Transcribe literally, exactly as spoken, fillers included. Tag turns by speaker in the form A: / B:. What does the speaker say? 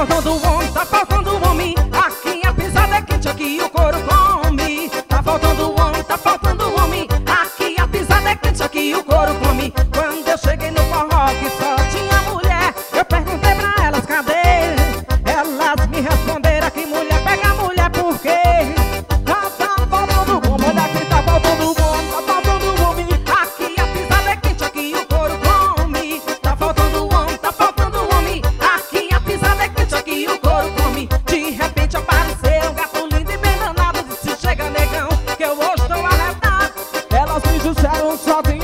A: faltando homem, tá faltando homem. Aqui a pisada é quente, aqui o couro come. Tá faltando homem, tá faltando homem. Aqui a pisada é quente, aqui o couro come. Quando eu cheguei no forró que só tinha mulher, eu perguntei pra elas cadê. Elas me responderam que mulher pega mulher por quê? Tá, tá faltando homem, olha aqui tá faltando homem, tá faltando homem. Aqui a pisada é quente, aqui o couro come. Tá faltando homem, tá faltando homem. Aqui a pisada é quente, aqui o couro come. De repente apareceu um gato lindo e bem danado. Disse chega negão, que eu hoje tô arretado.
B: Elas me disseram só tem